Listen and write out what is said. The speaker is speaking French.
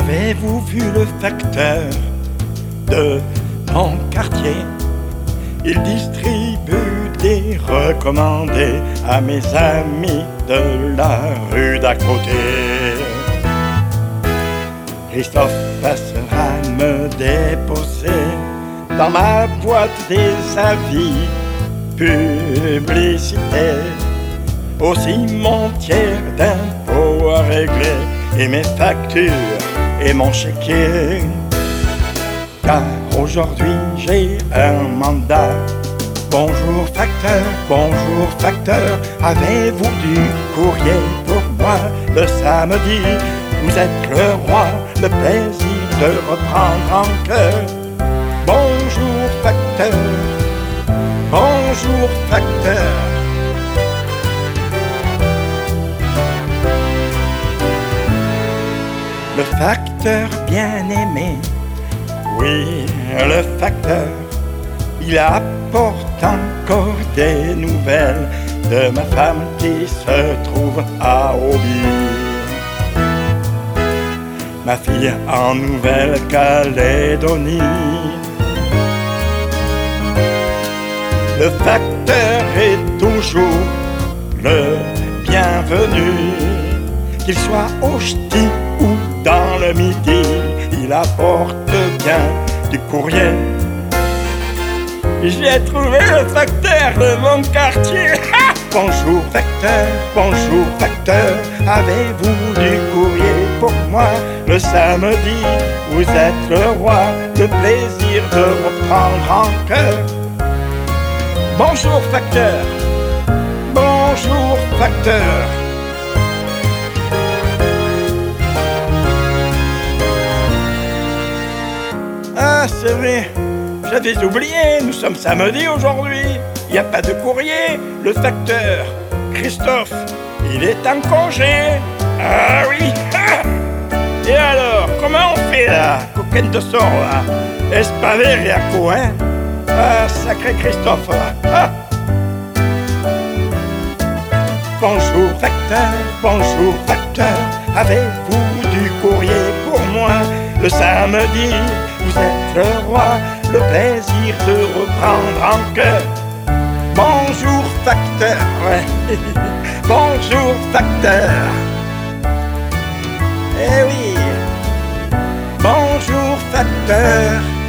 Avez-vous vu le facteur de mon quartier? Il distribue des recommandés à mes amis de la rue d'à côté. Christophe passera me déposer dans ma boîte des avis publicité. Aussi mon tiers d'impôt à régler et mes factures et mon chéquier. Car aujourd'hui j'ai un mandat. Bonjour facteur, avez-vous du courrier pour moi le samedi? Vous êtes le roi, le plaisir de reprendre en cœur. Bonjour facteur, bonjour facteur. Le facteur bien-aimé, oui, le facteur, il apporte encore des nouvelles de ma femme qui se trouve à Obi. Ma fille en Nouvelle-Calédonie. Le facteur est toujours le bienvenu, qu'il soit au ch'ti ou dans le midi, il apporte bien du courrier. J'ai trouvé le facteur de mon quartier. Bonjour facteur, avez-vous du courrier pour moi le samedi? Vous êtes le roi, le plaisir de reprendre en cœur. Bonjour facteur, bonjour facteur. Ah, c'est vrai, j'avais oublié, nous sommes samedi aujourd'hui. Il n'y a pas de courrier, le facteur Christophe, il est en congé. Ah oui. Et alors, comment on fait là, coquine de sort là? Est-ce pas vrai à quoi, hein? Ah, sacré Christophe là. Ah. Bonjour facteur, avez-vous du courrier pour moi le samedi? Vous êtes le roi, le plaisir de reprendre en cœur. Bonjour facteur, ouais. Bonjour facteur. Eh oui. Bonjour facteur.